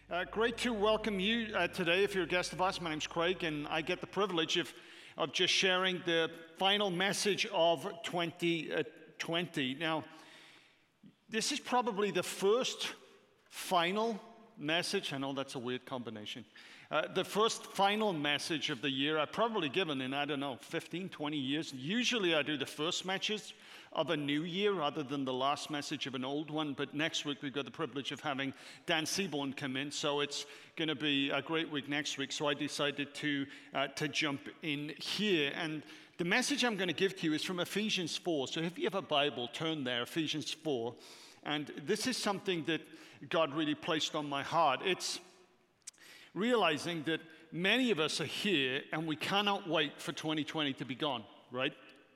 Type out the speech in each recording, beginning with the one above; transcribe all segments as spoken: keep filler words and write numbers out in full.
Uh, great to welcome you uh, today. If you're a guest of ours, my name's Craig, and I get the privilege of, of just sharing the final message of twenty twenty. Now, this is probably the first final message. I know that's a weird combination. Uh, the first final message of the year I've probably given in, I don't know, fifteen, twenty years. Usually I do the first message of a new year rather than the last message of an old one. But next week we've got the privilege of having Dan Seaborn come in. So it's going to be a great week next week. So I decided to, uh, to jump in here. And the message I'm going to give to you is from Ephesians four. So if you have a Bible, turn there, Ephesians four. And this is something that God really placed on my heart. It's realizing that many of us are here and we cannot wait for twenty twenty to be gone, right?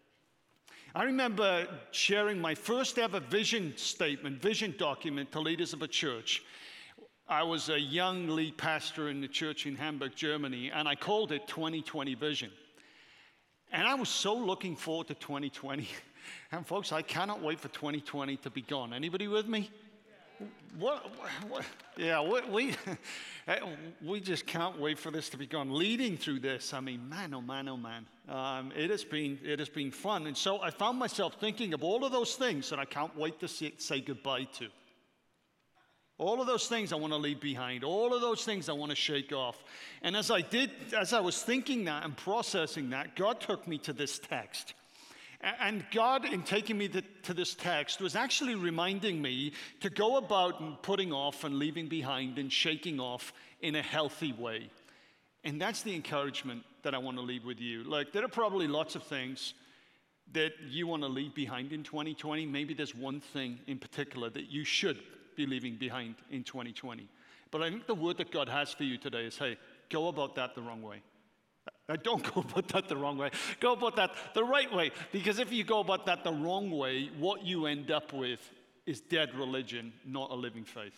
I remember sharing my first ever vision statement, vision document to leaders of a church. I was a young lead pastor in the church in Hamburg, Germany, and I called it twenty twenty Vision. And I was so looking forward to twenty twenty. And folks, I cannot wait for twenty twenty to be gone. Anybody with me? What, what, yeah, we, we, we just can't wait for this to be gone. Leading through this, I mean, man, oh man, oh man, um, it has been it has been fun. And so I found myself thinking of all of those things that I can't wait to see, say goodbye to. All of those things I want to leave behind. All of those things I want to shake off. And as I did, as I was thinking that and processing that, God took me to this text. And God, in taking me to, to this text, was actually reminding me to go about and putting off and leaving behind and shaking off in a healthy way. And that's the encouragement that I want to leave with you. Like, there are probably lots of things that you want to leave behind in twenty twenty. Maybe there's one thing in particular that you should be leaving behind in twenty twenty. But I think the word that God has for you today is, hey, go about that the wrong way. Now, don't go about that the wrong way. Go about that the right way. Because if you go about that the wrong way, what you end up with is dead religion, not a living faith.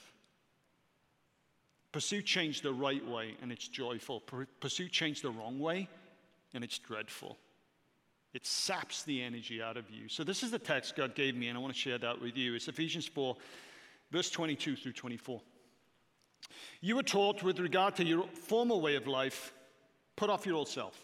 Pursue change the right way, and it's joyful. Pursue change the wrong way, and it's dreadful. It saps the energy out of you. So this is the text God gave me, and I want to share that with you. It's Ephesians four, verse twenty-two through twenty-four. You were taught with regard to your former way of life, put off your old self.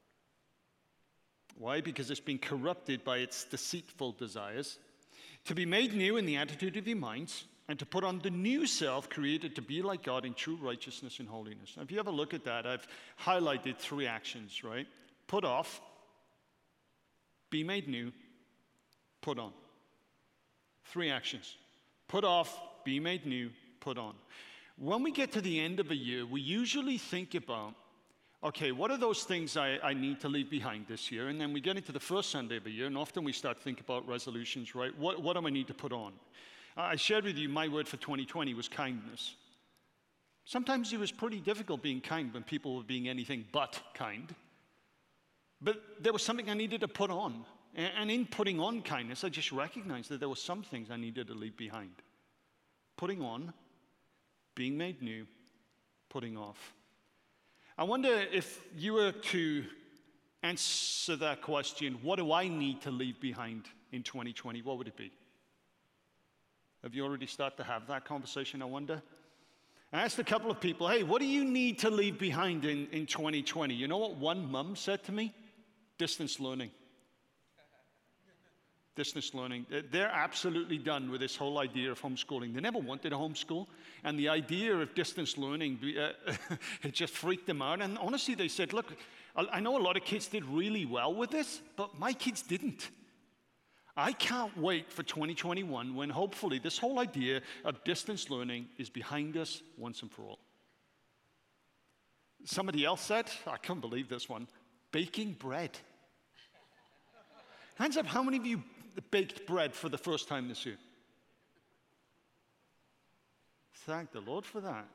Why? Because it's been corrupted by its deceitful desires. To be made new in the attitude of your minds, and to put on the new self created to be like God in true righteousness and holiness. Now, if you have a look at that, I've highlighted three actions, right? Put off, be made new, put on. Three actions. Put off, be made new, put on. When we get to the end of a year, we usually think about, okay, what are those things I, I need to leave behind this year? And then we get into the first Sunday of the year, and often we start thinking about resolutions, right? What, what do I need to put on? Uh, I shared with you my word for twenty twenty was kindness. Sometimes it was pretty difficult being kind when people were being anything but kind. But there was something I needed to put on. And, and in putting on kindness, I just recognized that there were some things I needed to leave behind. Putting on, being made new, putting off. I wonder if you were to answer that question, what do I need to leave behind in twenty twenty? What would it be? Have you already started to have that conversation, I wonder? I asked a couple of people, hey, what do you need to leave behind in, in twenty twenty? You know what one mom said to me? Distance learning. Distance learning. They're absolutely done with this whole idea of homeschooling. They never wanted a homeschool. And the idea of distance learning, uh, it just freaked them out. And honestly, they said, look, I know a lot of kids did really well with this, but my kids didn't. I can't wait for twenty twenty-one when hopefully this whole idea of distance learning is behind us once and for all. Somebody else said, I can't believe this one, baking bread. Hands up, how many of you baked bread for the first time this year? Thank the Lord for that.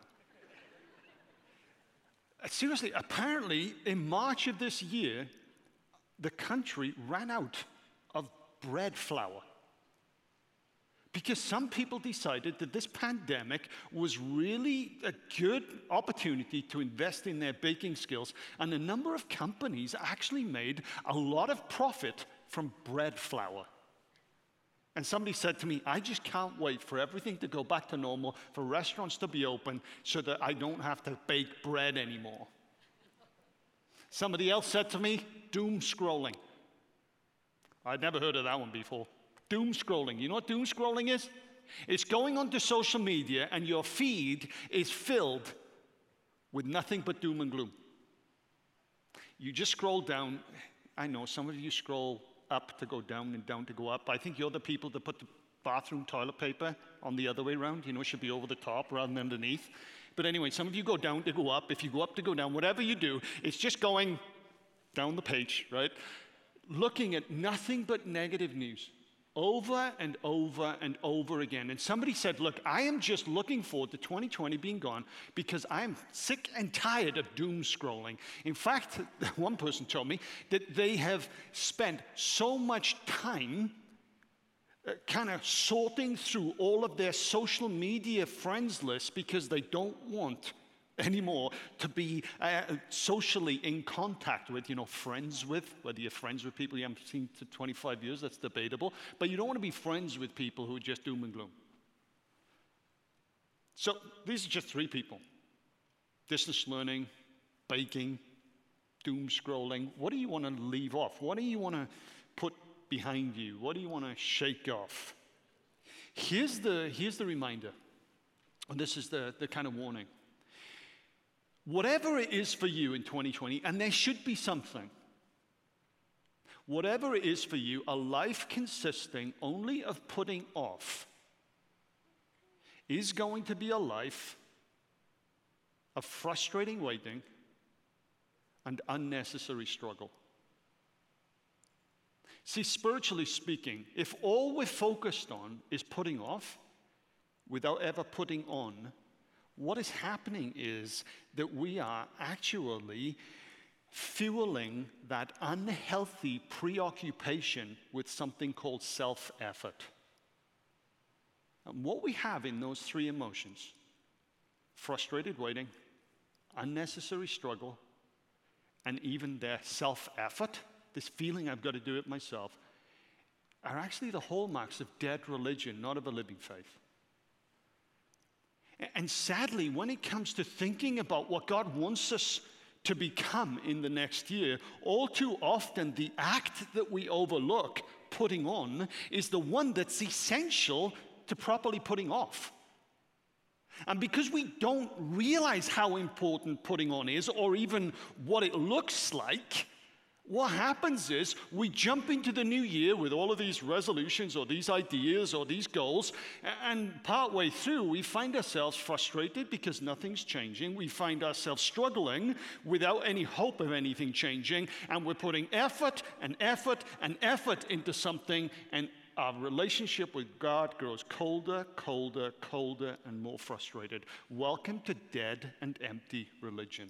Seriously, apparently in March of this year, the country ran out of bread flour. Because some people decided that this pandemic was really a good opportunity to invest in their baking skills, and a number of companies actually made a lot of profit from bread flour. And somebody said to me, I just can't wait for everything to go back to normal, for restaurants to be open, so that I don't have to bake bread anymore. Somebody else said to me, doom scrolling. I'd never heard of that one before. Doom scrolling. You know what doom scrolling is? It's going onto social media and your feed is filled with nothing but doom and gloom. You just scroll down. I know some of you scroll up to go down and down to go up. I think you're the people that put the bathroom toilet paper on the other way around. You know, it should be over the top rather than underneath. But anyway, some of you go down to go up. If you go up to go down, whatever you do, it's just going down the page, right? Looking at nothing but negative news over and over and over again. And somebody said, look, I am just looking forward to twenty twenty being gone because I'm sick and tired of doom scrolling. In fact, one person told me that they have spent so much time uh, kind of sorting through all of their social media friends lists because they don't want anymore to be uh, socially in contact with, you know, friends with, whether you're friends with people you haven't seen for twenty-five years, that's debatable, but you don't want to be friends with people who are just doom and gloom. So these are just three people. Distance learning, baking, doom scrolling. What do you want to leave off? What do you want to put behind you? What do you want to shake off? Here's the, here's the reminder, and this is the, the kind of warning. Whatever it is for you in twenty twenty, and there should be something, whatever it is for you, a life consisting only of putting off is going to be a life of frustrating waiting and unnecessary struggle. See, spiritually speaking, if all we're focused on is putting off without ever putting on, what is happening is that we are actually fueling that unhealthy preoccupation with something called self-effort. And what we have in those three emotions, frustrated waiting, unnecessary struggle, and even their self-effort, this feeling I've got to do it myself, are actually the hallmarks of dead religion, not of a living faith. And sadly, when it comes to thinking about what God wants us to become in the next year, all too often the act that we overlook, putting on, is the one that's essential to properly putting off. And because we don't realize how important putting on is, or even what it looks like, what happens is we jump into the new year with all of these resolutions or these ideas or these goals, and partway through we find ourselves frustrated because nothing's changing. We find ourselves struggling without any hope of anything changing, and we're putting effort and effort and effort into something, and our relationship with God grows colder, colder, colder, and more frustrated. Welcome to dead and empty religion.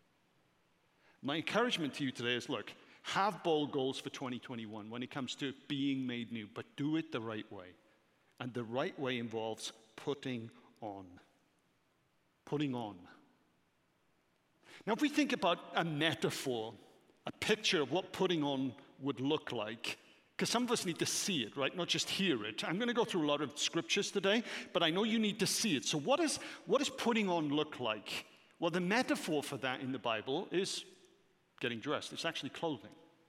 My encouragement to you today is, look, have bold goals for twenty twenty-one when it comes to being made new, but do it the right way. And the right way involves putting on. Putting on. Now, if we think about a metaphor, a picture of what putting on would look like, because some of us need to see it, right? Not just hear it. I'm going to go through a lot of scriptures today, but I know you need to see it. So what, is, what does putting on look like? Well, the metaphor for that in the Bible is getting dressed. It's actually clothing.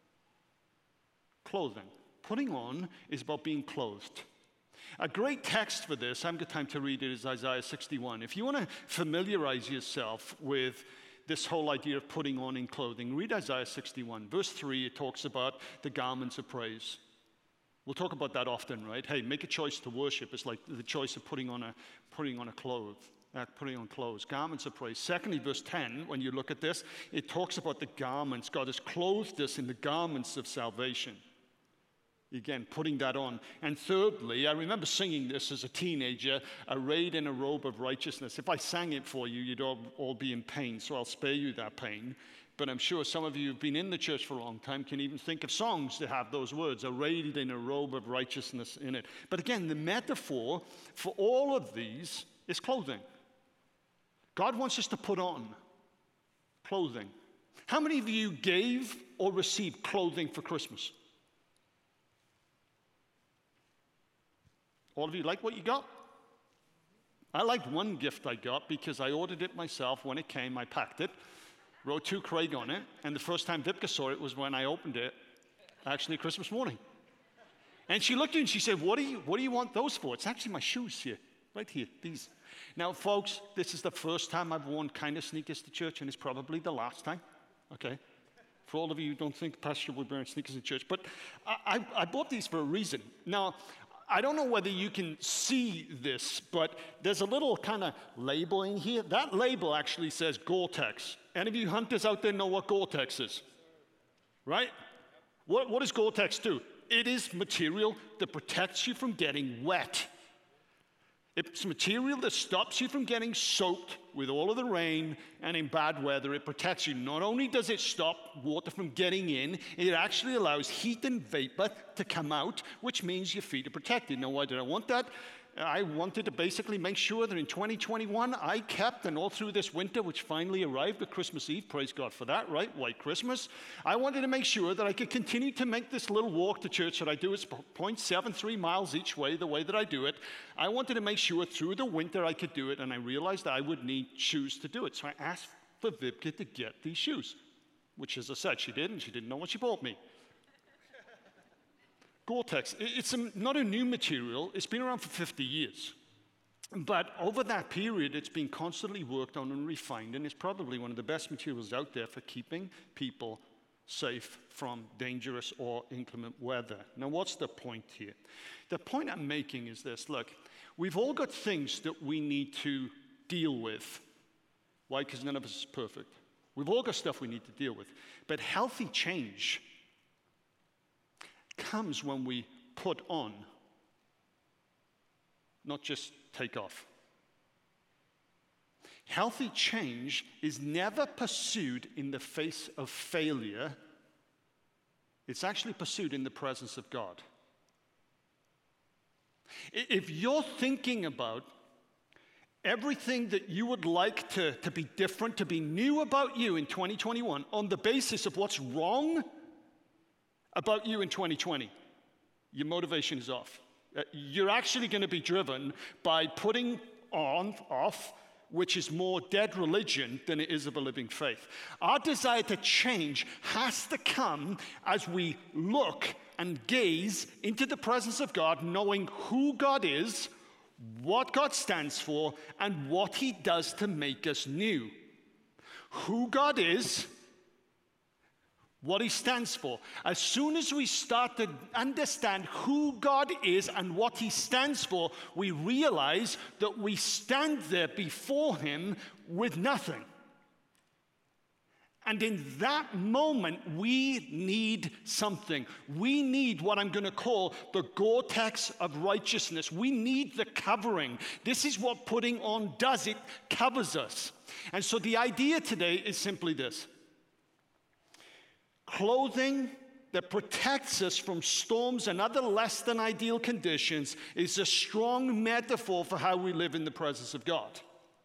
Clothing. Putting on is about being clothed. A great text for this, I haven't got time to read it, is Isaiah sixty-one. If you want to familiarize yourself with this whole idea of putting on in clothing, read Isaiah sixty-one. Verse three, it talks about the garments of praise. We'll talk about that often, right? Hey, make a choice to worship. It's like the choice of putting on a, putting on a clothes. Uh, putting on clothes, garments of praise. Secondly, verse ten, when you look at this, it talks about the garments. God has clothed us in the garments of salvation. Again, putting that on. And thirdly, I remember singing this as a teenager, arrayed in a robe of righteousness. If I sang it for you, you'd all, all be in pain, so I'll spare you that pain. But I'm sure some of you who've been in the church for a long time can even think of songs that have those words, arrayed in a robe of righteousness in it. But again, the metaphor for all of these is clothing. God wants us to put on clothing. How many of you gave or received clothing for Christmas? All of you like what you got? I liked one gift I got because I ordered it myself. When it came, I packed it, wrote to Craig on it, and the first time Vipka saw it was when I opened it, actually Christmas morning. And she looked at it and she said, what do you, what do you want those for? It's actually my shoes here, right here, these. Now, folks, this is the first time I've worn kind of sneakers to church, and it's probably the last time, okay? For all of you who don't think Pastor would wear sneakers in church. But I, I, I bought these for a reason. Now, I don't know whether you can see this, but there's a little kind of label in here. That label actually says Gore-Tex. Any of you hunters out there know what Gore-Tex is? Right? What, what does Gore-Tex do? It is material that protects you from getting wet. It's material that stops you from getting soaked with all of the rain, and in bad weather, it protects you. Not only does it stop water from getting in, it actually allows heat and vapor to come out, which means your feet are protected. Now, why did I want that? I wanted to basically make sure that in twenty twenty-one, I kept, and all through this winter, which finally arrived at Christmas Eve, praise God for that, right? White Christmas. I wanted to make sure that I could continue to make this little walk to church that I do. It's zero point seven three miles each way, the way that I do it. I wanted to make sure through the winter I could do it, and I realized I would need shoes to do it. So I asked for Vipka to get these shoes, which, as I said, she did, and she didn't know what she bought me. Gore-Tex, it's a, not a new material. It's been around for fifty years. But over that period, it's been constantly worked on and refined, and it's probably one of the best materials out there for keeping people safe from dangerous or inclement weather. Now, what's the point here? The point I'm making is this. Look, we've all got things that we need to deal with. Why? Because none of us is perfect. We've all got stuff we need to deal with. But healthy change comes when we put on, not just take off. Healthy change is never pursued in the face of failure. It's actually pursued in the presence of God. If you're thinking about everything that you would like to, to be different, to be new about you in twenty twenty-one on the basis of what's wrong about you in twenty twenty, your motivation is off. Uh, you're actually going to be driven by putting on, off, which is more dead religion than it is of a living faith. Our desire to change has to come as we look and gaze into the presence of God, knowing who God is, what God stands for, and what he does to make us new. Who God is, what he stands for. As soon as we start to understand who God is and what he stands for, we realize that we stand there before him with nothing. And in that moment, we need something. We need what I'm going to call the Gore-Tex of righteousness. We need the covering. This is what putting on does. It covers us. And so the idea today is simply this. Clothing that protects us from storms and other less than ideal conditions is a strong metaphor for how we live in the presence of God.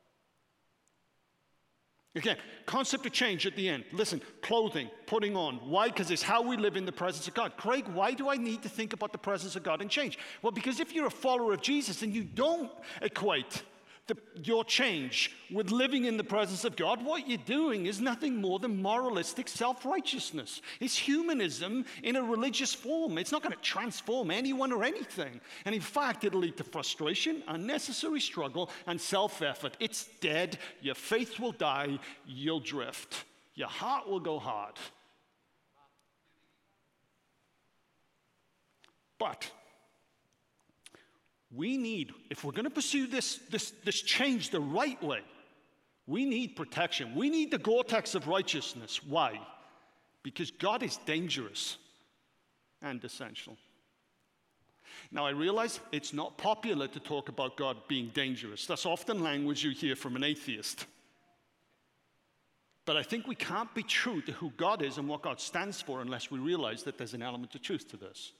Again, concept of change at the end. Listen, clothing, putting on. Why? Because it's how we live in the presence of God. Craig, why do I need to think about the presence of God and change? Well, because if you're a follower of Jesus and you don't equate the, your change with living in the presence of God, what you're doing is nothing more than moralistic self-righteousness. It's humanism in a religious form. It's not going to transform anyone or anything. And in fact, it'll lead to frustration, unnecessary struggle, and self-effort. It's dead. Your faith will die. You'll drift. Your heart will go hard. But we need, if we're going to pursue this, this, this change the right way, we need protection. We need the Gore-Tex of righteousness. Why? Because God is dangerous and essential. Now, I realize it's not popular to talk about God being dangerous. That's often language you hear from an atheist. But I think we can't be true to who God is and what God stands for unless we realize that there's an element of truth to this.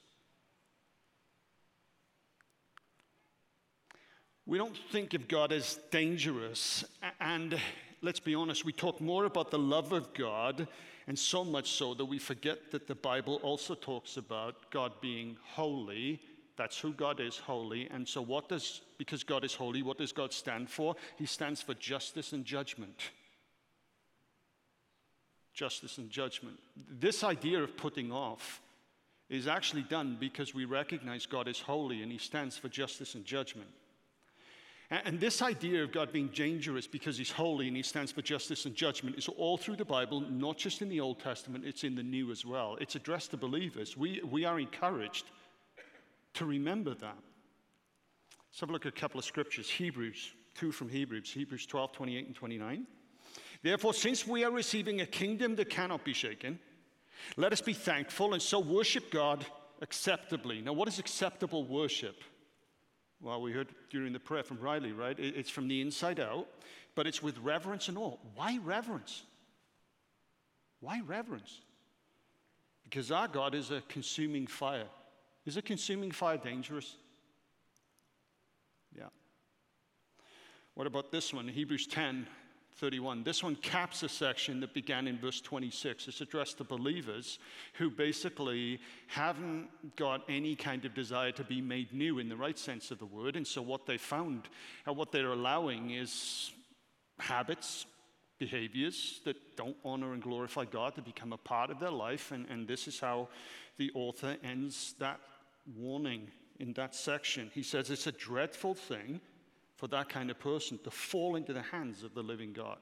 We don't think of God as dangerous, and let's be honest, we talk more about the love of God, and so much so that we forget that the Bible also talks about God being holy, That's who God is, holy. And so what does, because God is holy, what does God stand for? He stands for justice and judgment. Justice and judgment. This idea of putting off is actually done because we recognize God is holy and he stands for justice and judgment. And this idea of God being dangerous because he's holy and he stands for justice and judgment is all through the Bible, not just in the Old Testament, it's in the New as well. It's addressed to believers. We, we are encouraged to remember that. Let's have a look at a couple of scriptures. Hebrews, two from Hebrews, Hebrews twelve, twenty-eight and twenty-nine. Therefore, since we are receiving a kingdom that cannot be shaken, let us be thankful and so worship God acceptably. Now, what is acceptable worship? Well, we heard during the prayer from Riley, right? It's from the inside out, but it's with reverence and awe. Why reverence? Why reverence? Because our God is a consuming fire. Is a consuming fire dangerous? Yeah. What about this one? Hebrews ten, thirty-one. This one caps a section that began in verse twenty-six. It's addressed to believers who basically haven't got any kind of desire to be made new in the right sense of the word. And so what they found, and what they're allowing is habits, behaviors that don't honor and glorify God to become a part of their life. And, and this is how the author ends that warning in that section. He says it's a dreadful thing for that kind of person to fall into the hands of the living God.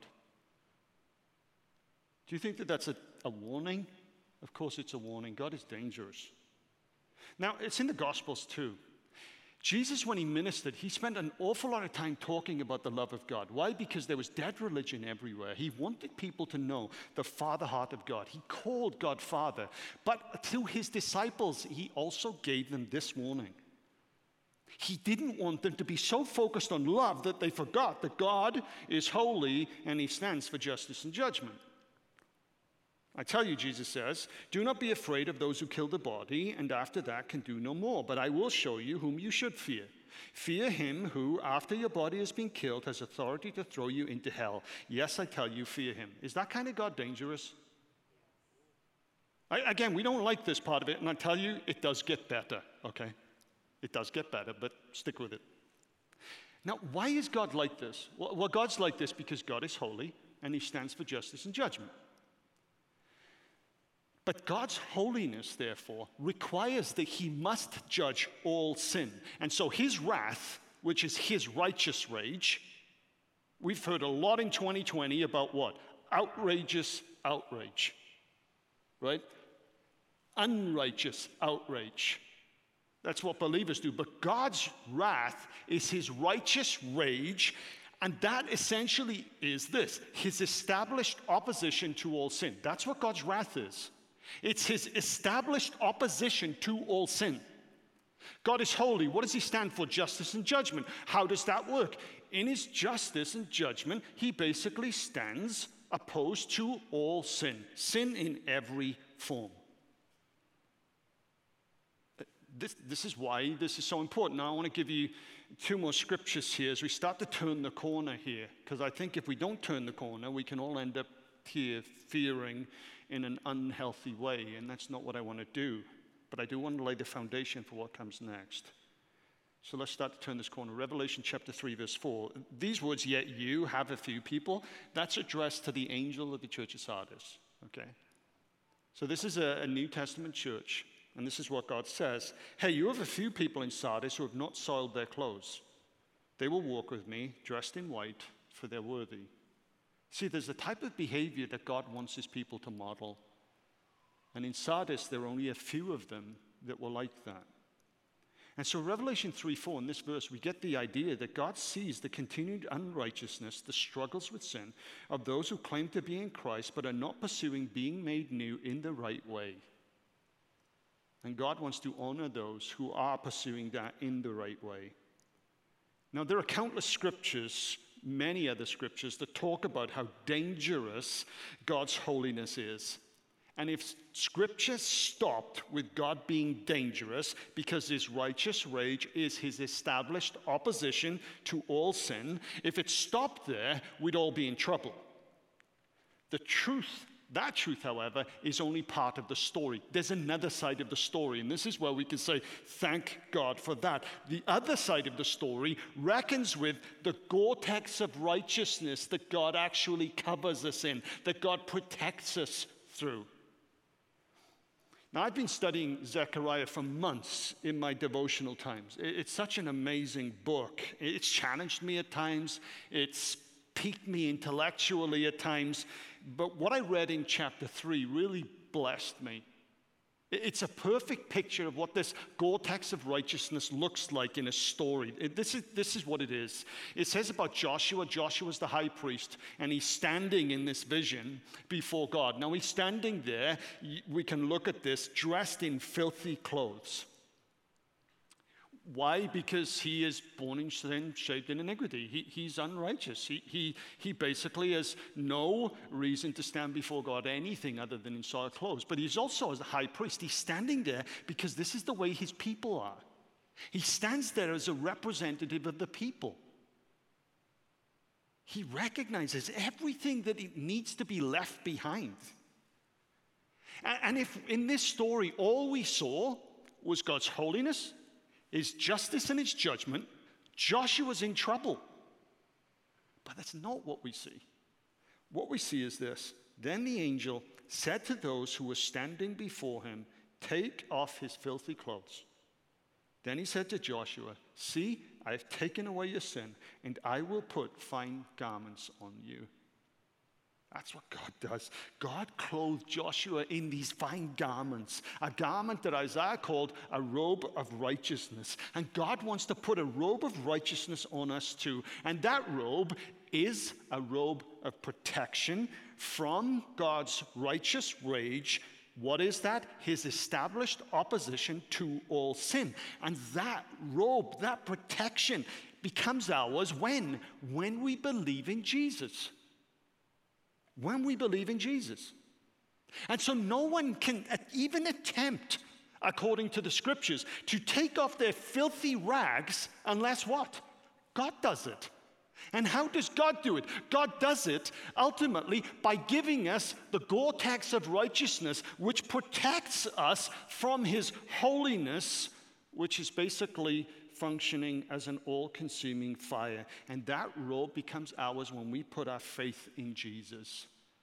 Do you think that that's a, a warning? Of course it's a warning. God is dangerous. Now, it's in the Gospels too. Jesus, when he ministered, he spent an awful lot of time talking about the love of God. Why? Because there was dead religion everywhere. He wanted people to know the Father heart of God. He called God Father. But to his disciples, he also gave them this warning. He didn't want them to be so focused on love that they forgot that God is holy and he stands for justice and judgment. I tell you, Jesus says, do not be afraid of those who kill the body and after that can do no more, but I will show you whom you should fear. Fear him who, after your body has been killed, has authority to throw you into hell. Yes, I tell you, fear him. Is that kind of God dangerous? I, again, we don't like this part of it, and I tell you, it does get better, okay? It does get better, but stick with it. Now, why is God like this? Well, well, God's like this because God is holy, and he stands for justice and judgment. But God's holiness, therefore, requires that he must judge all sin. And so his wrath, which is his righteous rage, we've heard a lot in twenty twenty about what? Outrageous outrage, right? Unrighteous outrage. That's what believers do. But God's wrath is his righteous rage, and that essentially is this, his established opposition to all sin. That's what God's wrath is. It's his established opposition to all sin. God is holy. What does he stand for? Justice and judgment. How does that work? In his justice and judgment, he basically stands opposed to all sin. Sin in every form. This, this is why this is so important. Now I want to give you two more scriptures here as we start to turn the corner here. Because I think if we don't turn the corner, we can all end up here fearing in an unhealthy way, and that's not what I want to do. But I do want to lay the foundation for what comes next. So let's start to turn this corner. Revelation chapter three, verse four. These words, yet you have a few people, that's addressed to the angel of the church of Sardis. Okay? So this is a, a New Testament church, and this is what God says. Hey, you have a few people in Sardis who have not soiled their clothes. They will walk with me, dressed in white, for they're worthy. See, there's a type of behavior that God wants his people to model. And in Sardis, there are only a few of them that were like that. And so Revelation three four, in this verse, we get the idea that God sees the continued unrighteousness, the struggles with sin of those who claim to be in Christ but are not pursuing being made new in the right way. And God wants to honor those who are pursuing that in the right way. Now, there are countless scriptures, many other scriptures, that talk about how dangerous God's holiness is. And if scripture stopped with God being dangerous because his righteous rage is his established opposition to all sin, if it stopped there, we'd all be in trouble. The truth That truth, however, is only part of the story. There's another side of the story, and this is where we can say, thank God for that. The other side of the story reckons with the Gore-Tex of righteousness that God actually covers us in, that God protects us through. Now, I've been studying Zechariah for months in my devotional times. It's such an amazing book. It's challenged me at times. It's piqued me intellectually at times. But what I read in chapter three really blessed me. It's a perfect picture of what this Gore-Tex of righteousness looks like in a story. It, this, is, this is what it is. It says about Joshua. Joshua's the high priest, and he's standing in this vision before God. Now, he's standing there. We can look at this, dressed in filthy clothes. Why? Because he is born in sin, shaped in iniquity. He, he's unrighteous. He, he, he basically has no reason to stand before God anything other than in soiled clothes. But he's also, as a high priest, he's standing there because this is the way his people are. He stands there as a representative of the people. He recognizes everything that it needs to be left behind. And, and if in this story all we saw was God's holiness, His justice and his judgment, Joshua's in trouble. But that's not what we see. What we see is this. Then the angel said to those who were standing before him, take off his filthy clothes. Then he said to Joshua, see, I have taken away your sin, and I will put fine garments on you. That's what God does. God clothed Joshua in these fine garments, a garment that Isaiah called a robe of righteousness. And God wants to put a robe of righteousness on us too. And that robe is a robe of protection from God's righteous rage. What is that? His established opposition to all sin. And that robe, that protection becomes ours when? When we believe in Jesus. When we believe in Jesus. And so no one can even attempt, according to the scriptures, to take off their filthy rags unless what? God does it. And how does God do it? God does it ultimately by giving us the Gore-Tex of righteousness, which protects us from his holiness, which is basically functioning as an all-consuming fire. And that robe becomes ours when we put our faith in Jesus.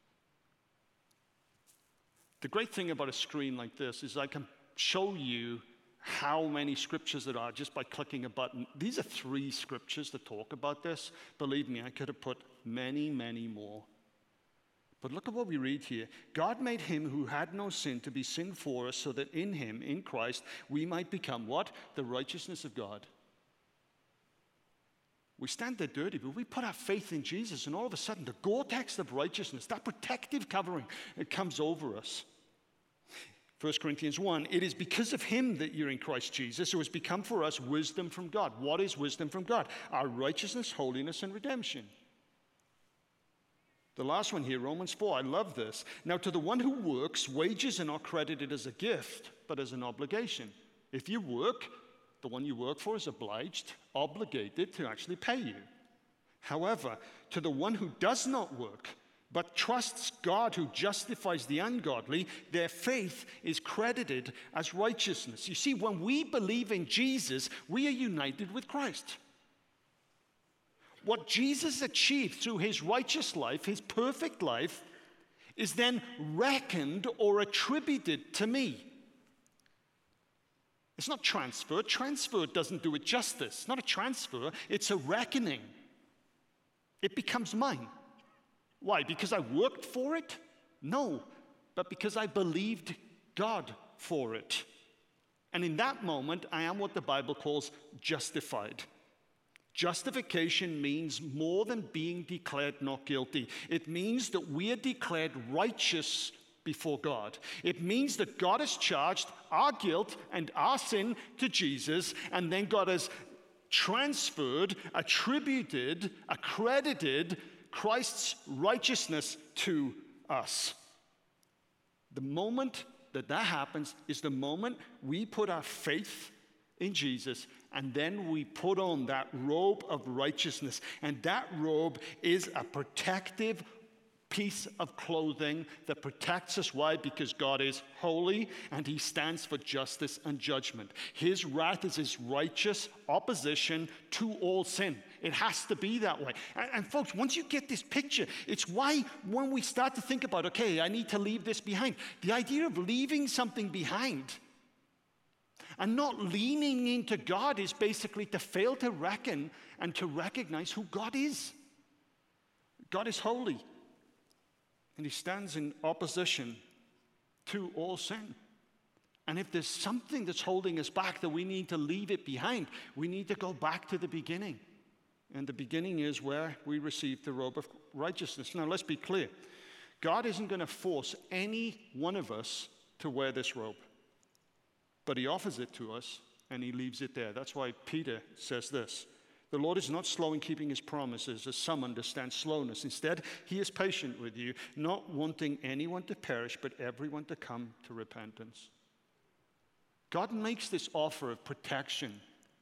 The great thing about a screen like this is I can show you how many scriptures there are just by clicking a button. These are three scriptures that talk about this. Believe me, I could have put many, many more. But look at what we read here. God made him who had no sin to be sin for us so that in him, in Christ, we might become what? The righteousness of God. We stand there dirty, but we put our faith in Jesus, and all of a sudden, the Gore-Tex of righteousness, that protective covering, it comes over us. First Corinthians one, it is because of him that you're in Christ Jesus, who has become for us wisdom from God. What is wisdom from God? Our righteousness, holiness, and redemption. The last one here, Romans four, I love this. Now, to the one who works, wages are not credited as a gift, but as an obligation. If you work, the one you work for is obliged, obligated to actually pay you. However, to the one who does not work, but trusts God who justifies the ungodly, their faith is credited as righteousness. You see, when we believe in Jesus, we are united with Christ. What Jesus achieved through his righteous life, his perfect life, is then reckoned or attributed to me. It's not transfer. Transfer doesn't do it justice. It's not a transfer, it's a reckoning. It becomes mine. Why? Because I worked for it? No, but because I believed God for it. And in that moment, I am what the Bible calls justified. Justification means more than being declared not guilty. It means that we are declared righteous before God. It means that God has charged our guilt and our sin to Jesus, and then God has transferred, attributed, accredited Christ's righteousness to us. The moment that that happens is the moment we put our faith in Jesus, and then we put on that robe of righteousness. And that robe is a protective piece of clothing that protects us. Why? Because God is holy and he stands for justice and judgment. His wrath is his righteous opposition to all sin. It has to be that way. And, and folks, once you get this picture, it's why when we start to think about, okay, I need to leave this behind, the idea of leaving something behind and not leaning into God is basically to fail to reckon and to recognize who God is. God is holy, and he stands in opposition to all sin. And if there's something that's holding us back that we need to leave it behind, we need to go back to the beginning. And the beginning is where we received the robe of righteousness. Now, let's be clear. God isn't going to force any one of us to wear this robe. But he offers it to us, and he leaves it there. That's why Peter says this. The Lord is not slow in keeping his promises, as some understand slowness. Instead, he is patient with you, not wanting anyone to perish, but everyone to come to repentance. God makes this offer of protection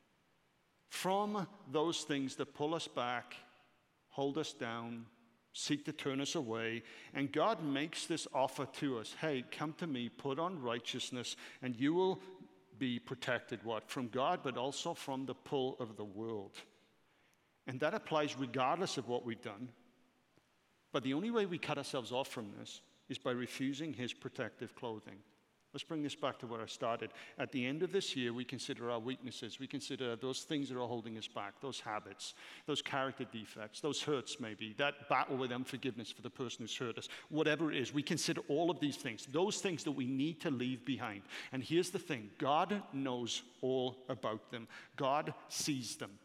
from those things that pull us back, hold us down, seek to turn us away. And God makes this offer to us. Hey, come to me, put on righteousness, and you will be protected, what? From God, but also from the pull of the world. And that applies regardless of what we've done. But the only way we cut ourselves off from this is by refusing his protective clothing. Let's bring this back to where I started. At the end of this year, we consider our weaknesses. We consider those things that are holding us back, those habits, those character defects, those hurts maybe, that battle with unforgiveness for the person who's hurt us, whatever it is. We consider all of these things, those things that we need to leave behind. And here's the thing. God knows all about them. God sees them.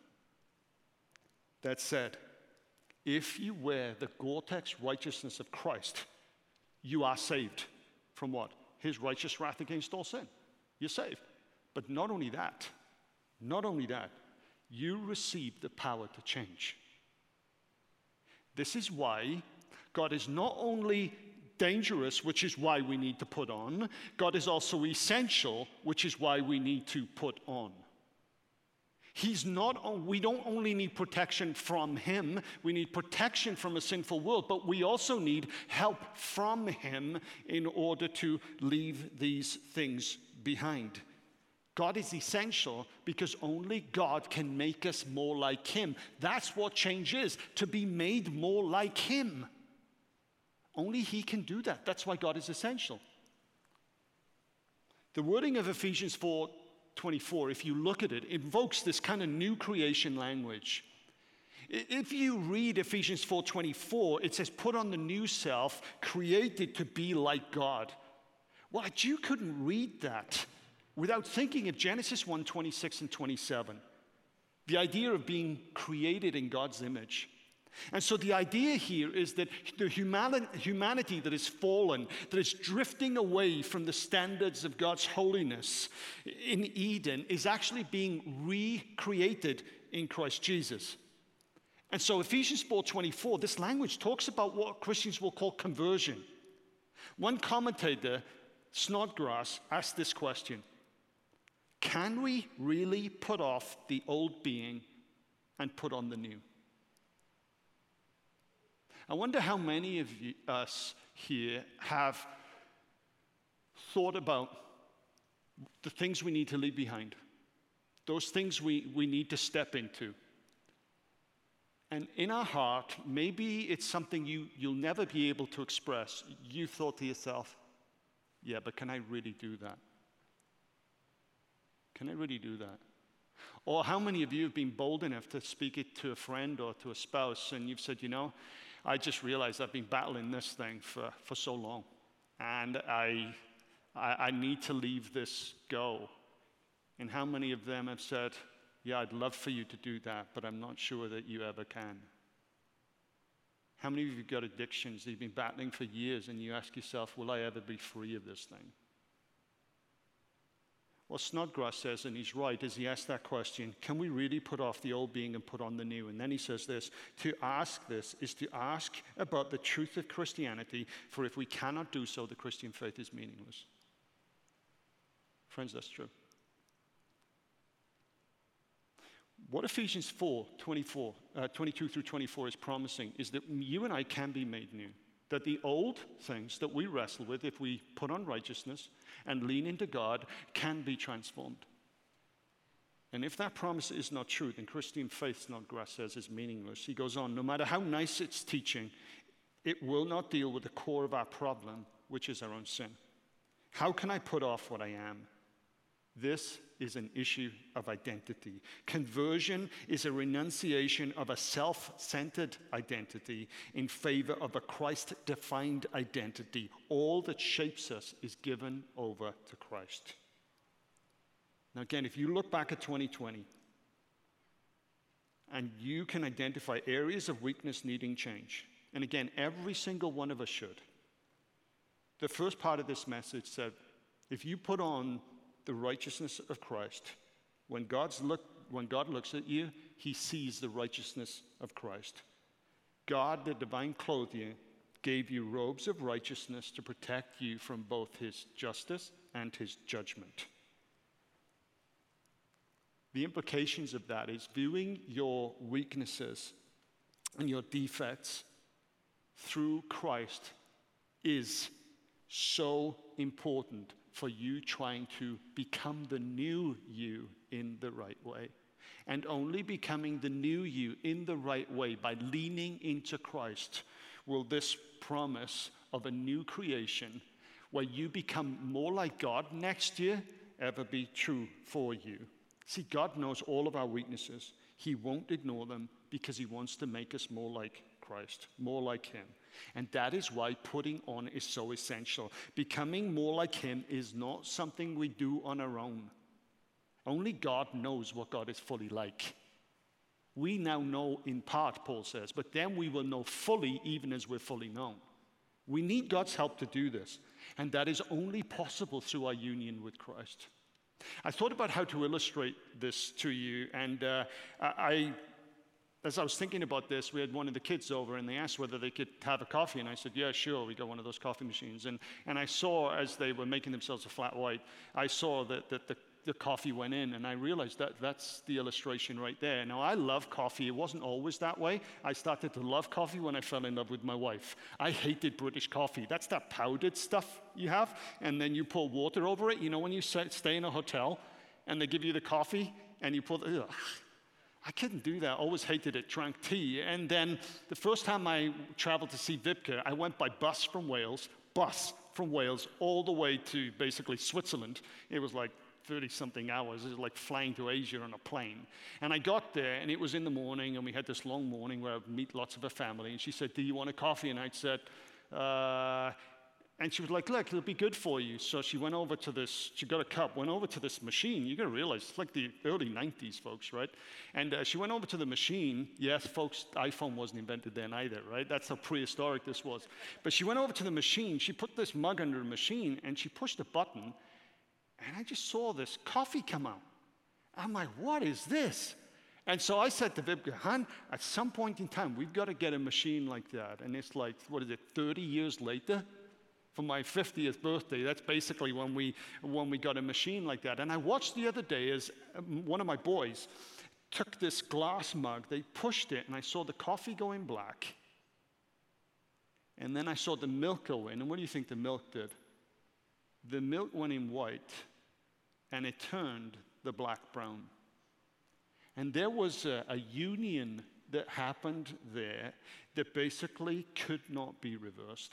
That said, if you wear the Gore-Tex righteousness of Christ, you are saved from what? His righteous wrath against all sin. You're saved. But not only that, not only that, you receive the power to change. This is why God is not only dangerous, which is why we need to put on, God is also essential, which is why we need to put on. He's not, we don't only need protection from him, we need protection from a sinful world, but we also need help from him in order to leave these things behind. God is essential because only God can make us more like him. That's what change is, to be made more like him. Only he can do that. That's why God is essential. The wording of Ephesians four twenty-four, if you look at it, invokes this kind of new creation language. If you read Ephesians four twenty-four, it says, put on the new self, created to be like God. Well, you couldn't read that without thinking of Genesis one twenty-six and twenty-seven. The idea of being created in God's image. And so the idea here is that the humani- humanity that is fallen, that is drifting away from the standards of God's holiness in Eden, is actually being recreated in Christ Jesus. And so Ephesians four twenty-four, this language talks about what Christians will call conversion. One commentator, Snodgrass, asked this question: can we really put off the old being and put on the new? I wonder how many of you, us here have thought about the things we need to leave behind, those things we, we need to step into. And in our heart, maybe it's something you, you'll never be able to express. You've thought to yourself, yeah, but can I really do that? Can I really do that? Or how many of you have been bold enough to speak it to a friend or to a spouse, and you've said, you know, I just realized I've been battling this thing for, for so long, and I, I, I need to leave this go. And how many of them have said, yeah, I'd love for you to do that, but I'm not sure that you ever can? How many of you have got addictions that you've been battling for years, and you ask yourself, will I ever be free of this thing? Well, Snodgrass says, and he's right, as he asks that question, can we really put off the old being and put on the new? And then he says this: to ask this is to ask about the truth of Christianity, for if we cannot do so, the Christian faith is meaningless. Friends, that's true. What Ephesians four twenty-four, uh, twenty-two through twenty-four is promising is that you and I can be made new. That the old things that we wrestle with, if we put on righteousness and lean into God, can be transformed. And if that promise is not true, then Christian faith, Snodgrass says, is meaningless. He goes on, no matter how nice its teaching, it will not deal with the core of our problem, which is our own sin. How can I put off what I am? This is an issue of identity. Conversion is a renunciation of a self-centered identity in favor of a Christ-defined identity. All that shapes us is given over to Christ. Now again, if you look back at twenty twenty, and you can identify areas of weakness needing change, and again, every single one of us should. The first part of this message said, if you put on the righteousness of Christ, when, God's look, when God looks at you, he sees the righteousness of Christ. God, the divine clothier, gave you robes of righteousness to protect you from both his justice and his judgment. The implications of that is viewing your weaknesses and your defects through Christ is so important for you trying to become the new you in the right way. And only becoming the new you in the right way by leaning into Christ will this promise of a new creation where you become more like God next year ever be true for you. See, God knows all of our weaknesses. He won't ignore them because he wants to make us more like Christ, more like him. And that is why putting on is so essential. Becoming more like him is not something we do on our own. Only God knows what God is fully like. We now know in part, Paul says, but then we will know fully even as we're fully known. We need God's help to do this, and that is only possible through our union with Christ. I thought about how to illustrate this to you, and uh, I, as I was thinking about this, we had one of the kids over, and they asked whether they could have a coffee, and I said, yeah, sure, we got one of those coffee machines. And, and I saw, as they were making themselves a flat white, I saw that, that the, the coffee went in, and I realized that that's the illustration right there. Now, I love coffee. It wasn't always that way. I started to love coffee when I fell in love with my wife. I hated British coffee. That's that powdered stuff you have, and then you pour water over it. You know when you stay in a hotel, and they give you the coffee, and you pour the... Ugh. I couldn't do that. I always hated it, drank tea. And then the first time I traveled to see Vipka, I went by bus from Wales, bus from Wales, all the way to basically Switzerland. It was like thirty-something hours. It was like flying to Asia on a plane. And I got there, and it was in the morning, and we had this long morning where I'd meet lots of her family. And she said, do you want a coffee? And I said, uh... And she was like, look, it'll be good for you. So she went over to this, she got a cup, went over to this machine. You gotta realize, it's like the early nineties, folks, right? And uh, she went over to the machine. Yes, folks, iPhone wasn't invented then either, right? That's how prehistoric this was. But she went over to the machine. She put this mug under the machine, and she pushed a button, and I just saw this coffee come out. I'm like, what is this? And so I said to Vibke, hon, at some point in time, we've got to get a machine like that. And it's like, what is it, thirty years later? For my fiftieth birthday, that's basically when we, when we got a machine like that. And I watched the other day as one of my boys took this glass mug, they pushed it, and I saw the coffee go in black. And then I saw the milk go in, and what do you think the milk did? The milk went in white, and it turned the black brown. And there was a, a union that happened there that basically could not be reversed.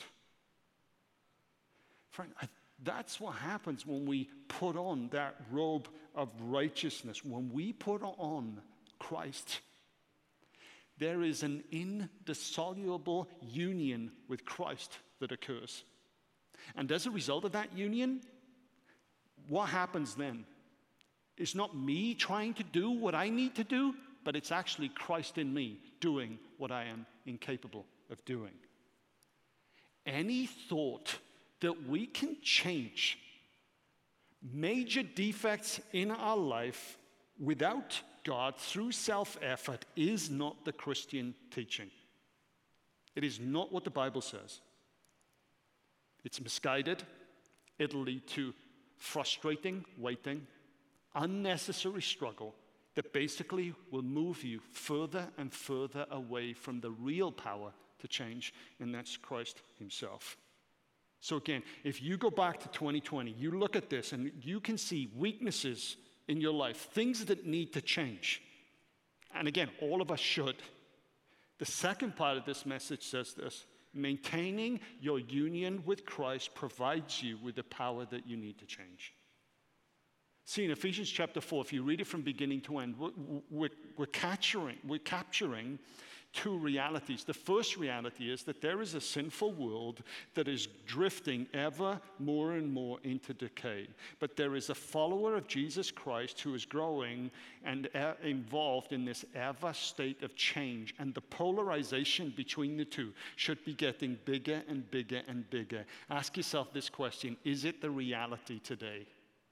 Friend, I, that's what happens when we put on that robe of righteousness. When we put on Christ, there is an indissoluble union with Christ that occurs. And as a result of that union, what happens then? It's not me trying to do what I need to do, but it's actually Christ in me doing what I am incapable of doing. Any thought that we can change major defects in our life without God through self-effort is not the Christian teaching. It is not what the Bible says. It's misguided. It'll lead to frustrating waiting, unnecessary struggle that basically will move you further and further away from the real power to change, and that's Christ himself. So again, if you go back to twenty twenty, you look at this and you can see weaknesses in your life, things that need to change. And again, all of us should. The second part of this message says this: maintaining your union with Christ provides you with the power that you need to change. See, in Ephesians chapter four, if you read it from beginning to end, we're, we're, we're, capturing, we're capturing two realities. The first reality is that there is a sinful world that is drifting ever more and more into decay. But there is a follower of Jesus Christ who is growing and uh, involved in this ever state of change. And the polarization between the two should be getting bigger and bigger and bigger. Ask yourself this question: is it the reality today?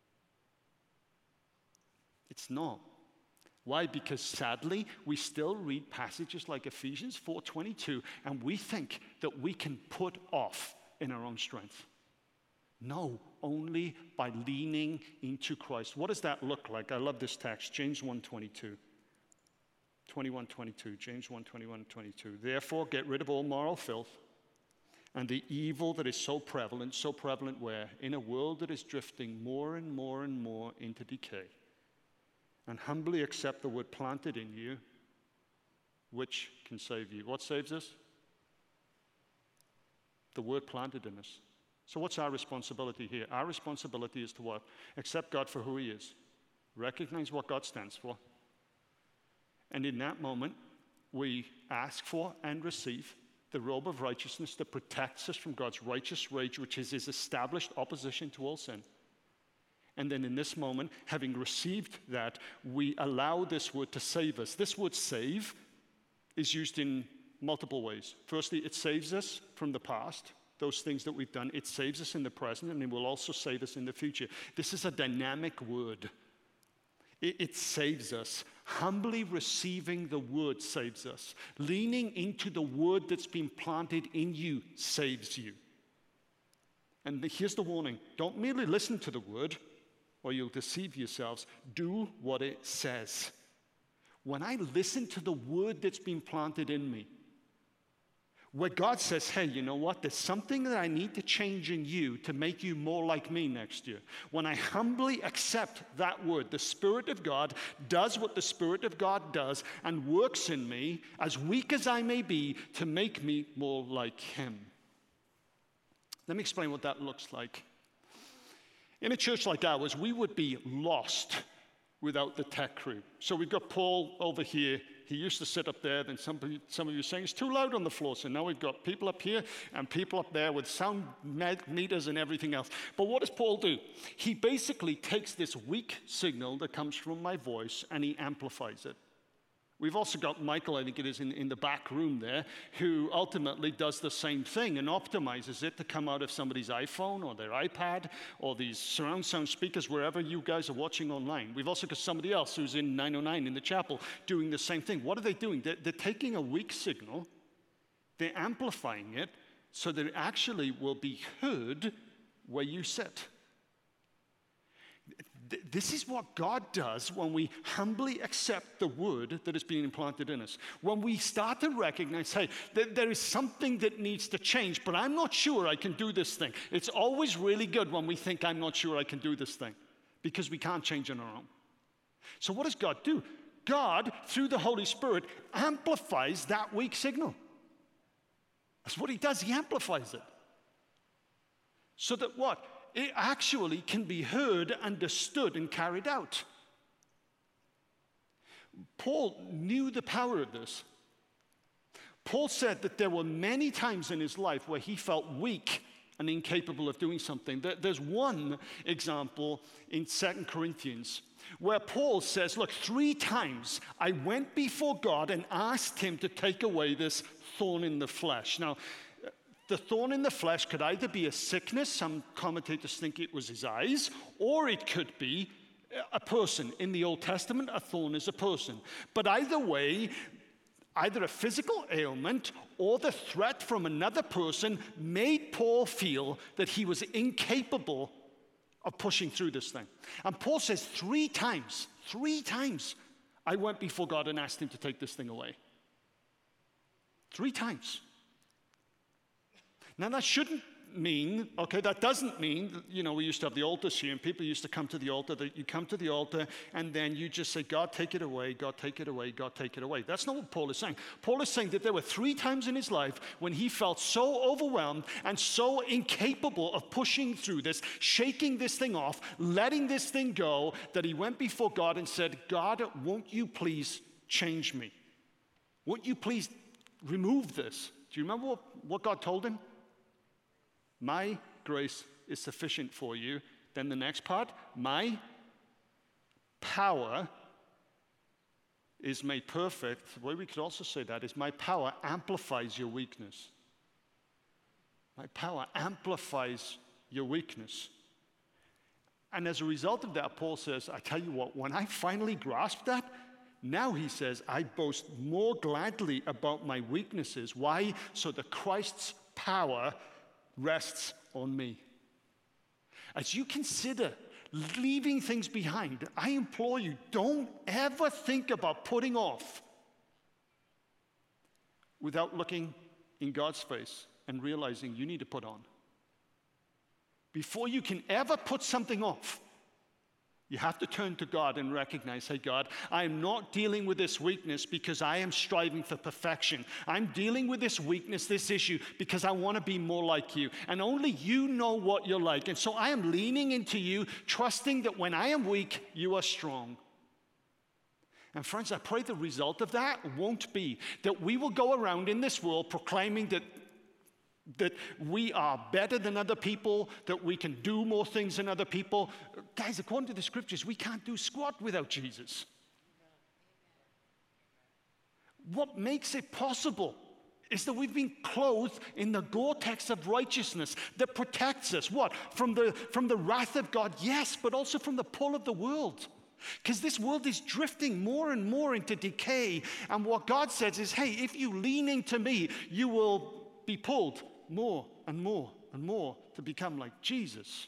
It's not. Why? Because sadly, we still read passages like Ephesians four twenty-two, and we think that we can put off in our own strength. No, only by leaning into Christ. What does that look like? I love this text, James one twenty-two. twenty-one twenty-two, James one twenty-one twenty-two. Therefore, get rid of all moral filth and the evil that is so prevalent, so prevalent where? In a world that is drifting more and more and more into decay. And humbly accept the word planted in you, which can save you. What saves us? The word planted in us. So what's our responsibility here? Our responsibility is to what? Accept God for who he is. Recognize what God stands for. And in that moment, we ask for and receive the robe of righteousness that protects us from God's righteous rage, which is his established opposition to all sin. And then in this moment, having received that, we allow this word to save us. This word save is used in multiple ways. Firstly, it saves us from the past, those things that we've done. It saves us in the present, and it will also save us in the future. This is a dynamic word. It, it saves us. Humbly receiving the word saves us. Leaning into the word that's been planted in you saves you. And here's the warning: don't merely listen to the word, or you'll deceive yourselves. Do what it says. When I listen to the word that's been planted in me, where God says, hey, you know what? There's something that I need to change in you to make you more like me next year. When I humbly accept that word, the Spirit of God does what the Spirit of God does and works in me, as weak as I may be, to make me more like him. Let me explain what that looks like. In a church like ours, we would be lost without the tech crew. So we've got Paul over here. He used to sit up there. Then some, some of you are saying it's too loud on the floor. So now we've got people up here and people up there with sound meters and everything else. But what does Paul do? He basically takes this weak signal that comes from my voice and he amplifies it. We've also got Michael, I think it is, in, in the back room there, who ultimately does the same thing and optimizes it to come out of somebody's iPhone or their iPad or these surround sound speakers wherever you guys are watching online. We've also got somebody else who's in nine oh nine in the chapel doing the same thing. What are they doing? They're, they're taking a weak signal, they're amplifying it so that it actually will be heard where you sit. This is what God does when we humbly accept the word that has been implanted in us. When we start to recognize, hey, th- there is something that needs to change, but I'm not sure I can do this thing. It's always really good when we think I'm not sure I can do this thing, because we can't change on our own. So what does God do? God, through the Holy Spirit, amplifies that weak signal. That's what he does. He amplifies it. So that what? It actually can be heard, understood, and carried out. Paul knew the power of this. Paul said that there were many times in his life where he felt weak and incapable of doing something. There's one example in Second Corinthians where Paul says, look, three times I went before God and asked him to take away this thorn in the flesh. Now, the thorn in the flesh could either be a sickness, some commentators think it was his eyes, or it could be a person. In the Old Testament, a thorn is a person. But either way, either a physical ailment or the threat from another person made Paul feel that he was incapable of pushing through this thing. And Paul says three times, three times, I went before God and asked him to take this thing away. Three times. Now, that shouldn't mean, okay, that doesn't mean, you know, we used to have the altars here, and people used to come to the altar, that you come to the altar, and then you just say, God, take it away, God, take it away, God, take it away. That's not what Paul is saying. Paul is saying that there were three times in his life when he felt so overwhelmed and so incapable of pushing through this, shaking this thing off, letting this thing go, that he went before God and said, God, won't you please change me? Won't you please remove this? Do you remember what, what God told him? My grace is sufficient for you. Then the next part, my power is made perfect. The way we could also say that is my power amplifies your weakness. My power amplifies your weakness. And as a result of that, Paul says, I tell you what, when I finally grasped that, now he says, I boast more gladly about my weaknesses. Why? So that Christ's power rests on me. As you consider leaving things behind, I implore you, don't ever think about putting off without looking in God's face and realizing you need to put on. Before you can ever put something off, you have to turn to God and recognize, hey, God, I am not dealing with this weakness because I am striving for perfection. I'm dealing with this weakness, this issue, because I want to be more like you. And only you know what you're like. And so I am leaning into you, trusting that when I am weak, you are strong. And friends, I pray the result of that won't be that we will go around in this world proclaiming that that we are better than other people, that we can do more things than other people. Guys, according to the scriptures, we can't do squat without Jesus. What makes it possible is that we've been clothed in the Gore-Tex of righteousness that protects us. What? From the, from the wrath of God, yes, but also from the pull of the world. Because this world is drifting more and more into decay. And what God says is, hey, if you lean into me, you will be pulled more and more and more to become like Jesus.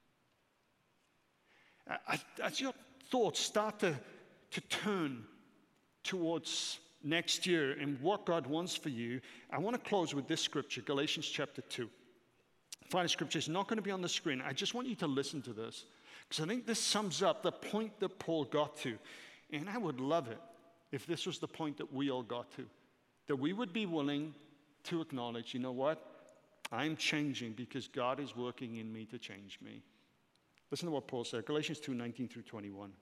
As your thoughts start to, to turn towards next year and what God wants for you, I want to close with this scripture, Galatians chapter two. Final scripture is not going to be on the screen. I just want you to listen to this, because I think this sums up the point that Paul got to. And I would love it if this was the point that we all got to, that we would be willing to acknowledge, you know what? I'm changing because God is working in me to change me. Listen to what Paul said, Galatians two, nineteen through twenty-one.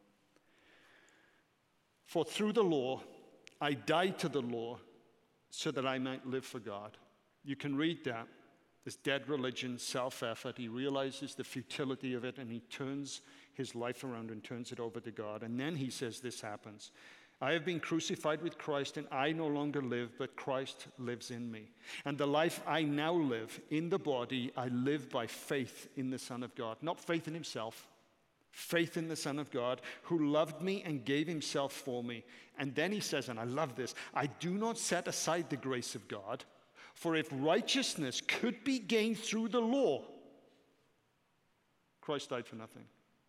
For through the law, I died to the law so that I might live for God. You can read that. This dead religion, self-effort. He realizes the futility of it, and he turns his life around and turns it over to God. And then he says this happens. I have been crucified with Christ, and I no longer live, but Christ lives in me. And the life I now live in the body, I live by faith in the Son of God. Not faith in himself, faith in the Son of God, who loved me and gave himself for me. And then he says, and I love this, I do not set aside the grace of God, for if righteousness could be gained through the law, Christ died for nothing.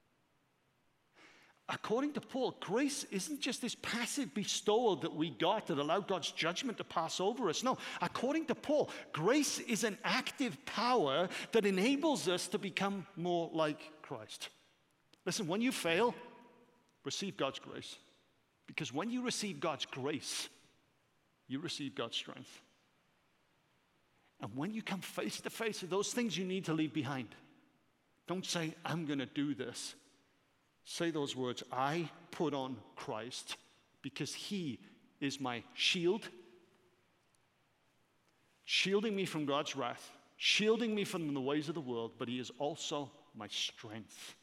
According to Paul, grace isn't just this passive bestowal that we got that allowed God's judgment to pass over us. No, according to Paul, grace is an active power that enables us to become more like Christ. Listen, when you fail, receive God's grace. Because when you receive God's grace, you receive God's strength. And when you come face to face with those things you need to leave behind, don't say, I'm going to do this. Say those words, I put on Christ because he is my shield, shielding me from God's wrath, shielding me from the ways of the world, but he is also my strength.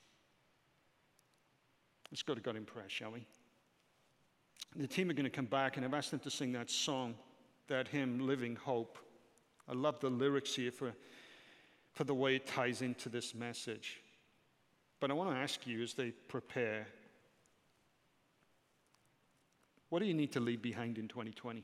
Let's go to God in prayer, shall we? The team are going to come back, and I've asked them to sing that song, that hymn, Living Hope. I love the lyrics here for, for the way it ties into this message. But I want to ask you as they prepare, what do you need to leave behind in twenty twenty?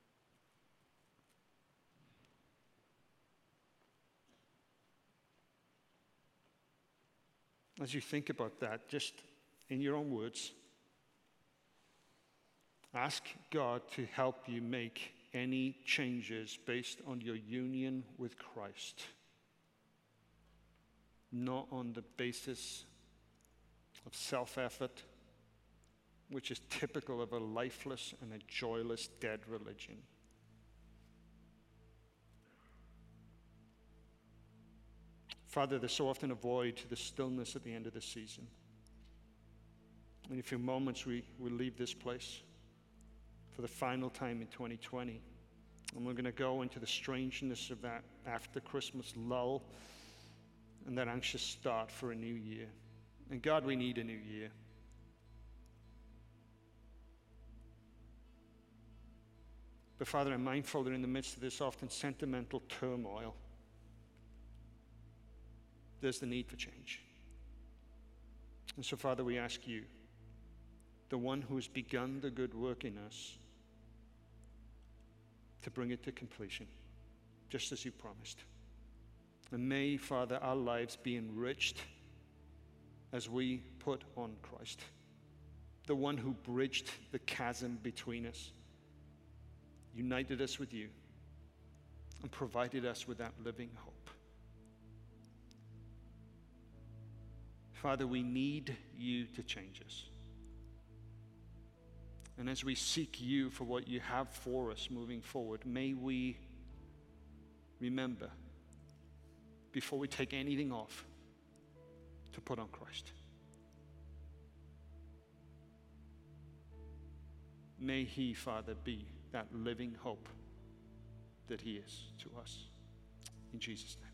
As you think about that, just in your own words, ask God to help you make any changes based on your union with Christ, not on the basis of self-effort, which is typical of a lifeless and a joyless, dead religion. Father, there's so often a void to the stillness at the end of the season. In a few moments, we will leave this place for the final time in twenty twenty. And we're going to go into the strangeness of that after Christmas lull and that anxious start for a new year. And God, we need a new year. But Father, I'm mindful that in the midst of this often sentimental turmoil, there's the need for change. And so, Father, we ask you, the one who has begun the good work in us, to bring it to completion, just as you promised. And may, Father, our lives be enriched as we put on Christ, the one who bridged the chasm between us, united us with you, and provided us with that living hope. Father, we need you to change us. And as we seek you for what you have for us moving forward, may we remember, before we take anything off, to put on Christ. May he, Father, be that living hope that he is to us. In Jesus' name.